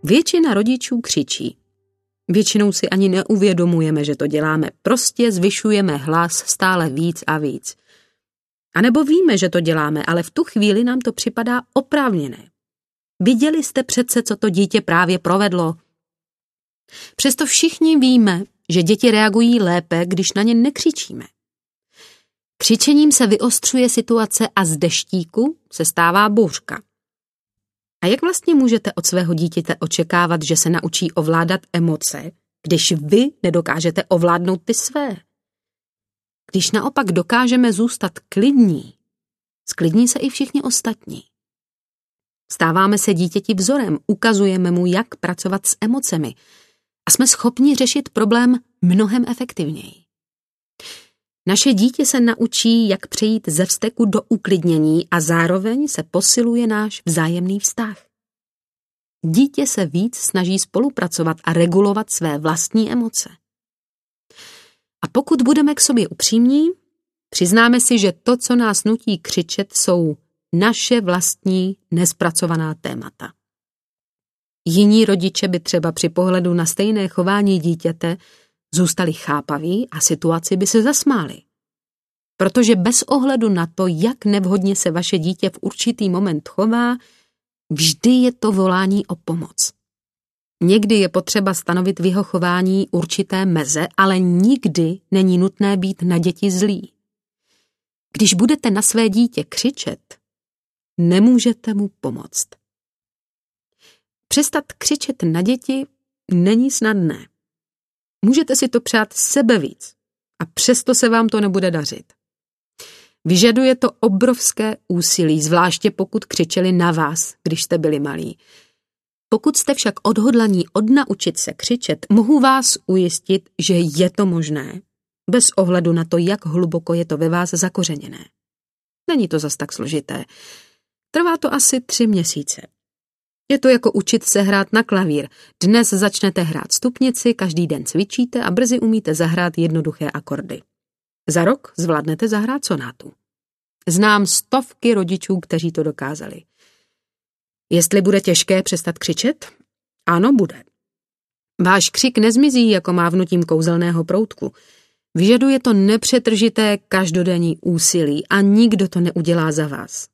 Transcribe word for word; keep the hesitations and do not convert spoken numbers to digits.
Většina rodičů křičí. Většinou si ani neuvědomujeme, že to děláme. Prostě zvyšujeme hlas stále víc a víc. A nebo víme, že to děláme, ale v tu chvíli nám to připadá oprávněné. Viděli jste přece, co to dítě právě provedlo. Přesto všichni víme, že děti reagují lépe, když na ně nekřičíme. Křičením se vyostřuje situace a z deštíku se stává bouřka. A jak vlastně můžete od svého dítěte očekávat, že se naučí ovládat emoce, když vy nedokážete ovládnout ty své? Když naopak dokážeme zůstat klidní, sklidní se i všichni ostatní. Stáváme se dítěti vzorem, ukazujeme mu, jak pracovat s emocemi a jsme schopni řešit problém mnohem efektivněji. Naše dítě se naučí, jak přejít ze vzteku do uklidnění a zároveň se posiluje náš vzájemný vztah. Dítě se víc snaží spolupracovat a regulovat své vlastní emoce. A pokud budeme k sobě upřímní, přiznáme si, že to, co nás nutí křičet, jsou naše vlastní nespracovaná témata. Jiní rodiče by třeba při pohledu na stejné chování dítěte zůstali chápaví a situaci by se zasmáli. Protože bez ohledu na to, jak nevhodně se vaše dítě v určitý moment chová, vždy je to volání o pomoc. Někdy je potřeba stanovit v jeho chování určité meze, ale nikdy není nutné být na děti zlí. Když budete na své dítě křičet, nemůžete mu pomoct. Přestat křičet na děti není snadné. Můžete si to přát sebe víc a přesto se vám to nebude dařit. Vyžaduje to obrovské úsilí, zvláště pokud křičeli na vás, když jste byli malí. Pokud jste však odhodlaní odnaučit se křičet, mohu vás ujistit, že je to možné, bez ohledu na to, jak hluboko je to ve vás zakořeněné. Není to zas tak složité. Trvá to asi tři měsíce. Je to jako učit se hrát na klavír. Dnes začnete hrát stupnici, každý den cvičíte a brzy umíte zahrát jednoduché akordy. Za rok zvládnete zahrát sonátu. Znám stovky rodičů, kteří to dokázali. Jestli bude těžké přestat křičet? Ano, bude. Váš křik nezmizí jako mávnutím kouzelného proutku. Vyžaduje to nepřetržité každodenní úsilí a nikdo to neudělá za vás.